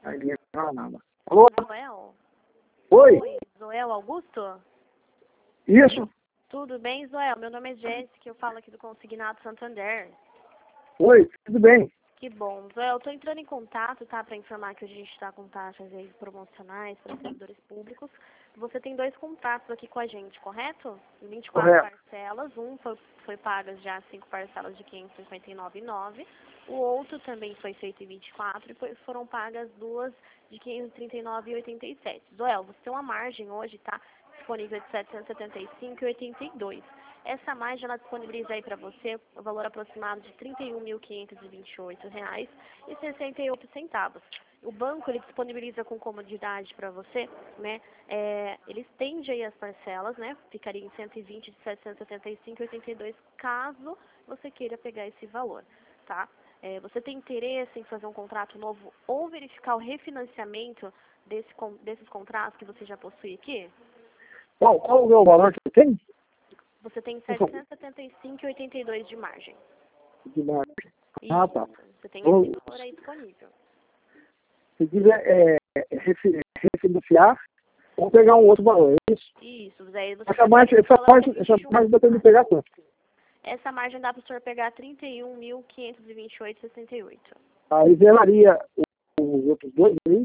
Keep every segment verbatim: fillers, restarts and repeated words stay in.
Aí ninguém fala nada. Alô? Zoel? Oi? Oi, Zoel Augusto? Isso? Tudo bem, Zoel? Meu nome é Jéssica, eu falo aqui do Consignado Santander. Oi, tudo bem? Que bom. Zoel, eu tô entrando em contato, tá, para informar que hoje a gente está com taxas aí promocionais para servidores públicos. Você tem dois contratos aqui com a gente, correto? vinte e quatro Correto. parcelas, um foi, foi pagas já cinco parcelas de quinhentos e cinquenta e nove reais e nove centavos. O outro também foi feito em vinte e quatro e foi, foram pagas duas de quinhentos e trinta e nove reais e oitenta e sete centavos. Zoel, você tem uma margem hoje, tá? Disponível de setecentos e setenta e cinco reais e oitenta e dois centavos. Essa margem ela disponibiliza aí para você o valor aproximado de trinta e um mil quinhentos e vinte e oito reais e sessenta e oito centavos. O banco ele disponibiliza com comodidade para você, né? É, ele estende aí as parcelas, né? Ficaria em cento e vinte de setecentos e setenta e cinco reais e oitenta e dois centavos, caso você queira pegar esse valor, tá? É, você tem interesse em fazer um contrato novo ou verificar o refinanciamento desse, desses contratos que você já possui aqui? Qual, qual é o valor que tem? Você tem setecentos e setenta e cinco reais e oitenta e dois centavos de margem. De margem. Ah, Isso, tá. você tem Bom, esse valor aí disponível. se quiser é, é, refi- refinanciar ou pegar um outro valor, é isso? Isso, daí você Essa margem, essa valor margem, de essa vinte e um. margem dá pra me pegar quanto? Essa margem dá para o senhor pegar trinta e um mil quinhentos e vinte e oito reais e sessenta e oito centavos. Aí zeraria os outros dois meses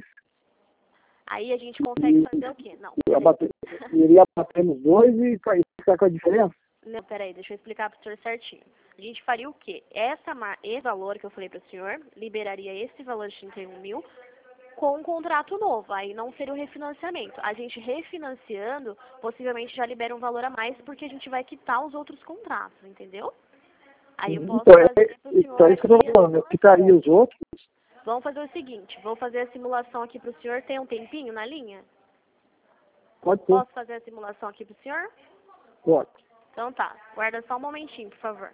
Aí a gente consegue fazer o quê? Não, e peraí. abater, iria bater nos dois e ca- ficar com a diferença? Não, peraí, deixa eu explicar para o senhor certinho. A gente faria o quê? Essa, mar- esse valor que eu falei para o senhor, liberaria esse valor de trinta e um mil com um contrato novo. Aí não seria o refinanciamento. A gente refinanciando, possivelmente já libera um valor a mais, porque a gente vai quitar os outros contratos, entendeu? Aí eu posso Então, é, fazer para o senhor então é isso que eu aqui estou a falando. Eu quitaria os simulação. outros. Vamos fazer o seguinte, vou fazer a simulação aqui para o senhor. Tem um tempinho na linha? Pode ser. Posso fazer a simulação aqui para o senhor? Pode. Então tá, guarda só um momentinho, por favor.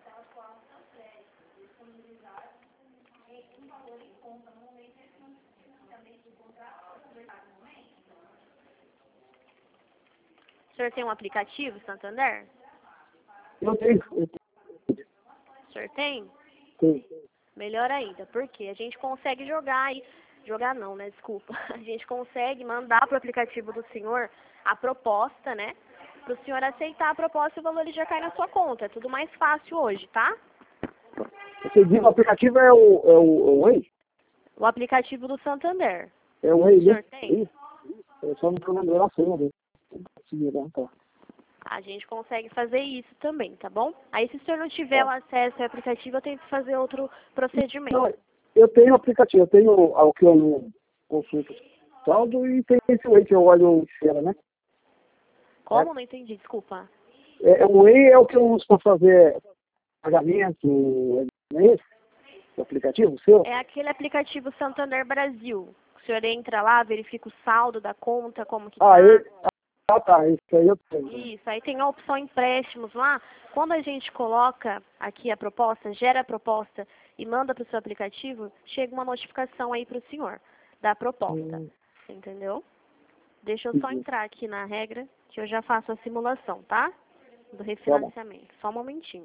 O senhor tem um aplicativo, Santander? Eu tenho. Eu O senhor tem? tenho. Melhor ainda, porque a gente consegue jogar aí, jogar não, né, desculpa. A gente consegue mandar pro aplicativo do senhor a proposta, né? Pro senhor aceitar a proposta e o valor ele já cai na sua conta. É tudo mais fácil hoje, tá? Você diz o aplicativo é o, é o, o Way? O aplicativo do Santander. É o O Way, senhor né? tem? Eu só não estou lembrando a senha dele. Consegui levantar. A gente consegue fazer isso também, tá bom? Aí se o senhor não tiver o acesso ao aplicativo, eu tento fazer outro procedimento. Não, eu tenho o aplicativo. Eu tenho o que eu não consulto saldo e tem esse Way que eu olho em cena, né? Como? Não entendi, desculpa. É, o Way é o que eu uso para fazer pagamento, não é esse? O aplicativo seu? É aquele aplicativo Santander Brasil. O senhor entra lá, verifica o saldo da conta, como que Ah, tá. eu, ah, tá. Isso aí eu tenho. Isso, aí tem a opção empréstimos lá. Quando a gente coloca aqui a proposta, gera a proposta e manda para o seu aplicativo, chega uma notificação aí para o senhor da proposta. Hum, Entendeu? Deixa eu só entendi. entrar aqui na regra que eu já faço a simulação, tá? Do refinanciamento. Só um momentinho.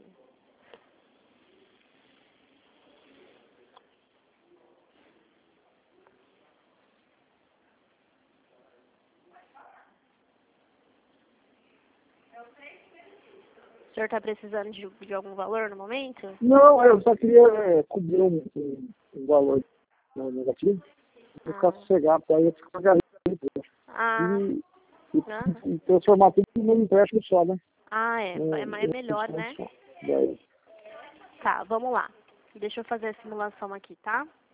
O senhor está precisando de, de algum valor no momento? Não, eu só queria é, cobrir um, um, um valor no negativo e ficar Ah, sossegado, para eu ficar pagando ah, e, e, aham. e transformar tudo num empréstimo só, né? Ah, é. Um, É, ma- é um melhor, empréstimo né? só. Daí, Tá, vamos lá. Deixa eu fazer a simulação aqui, tá?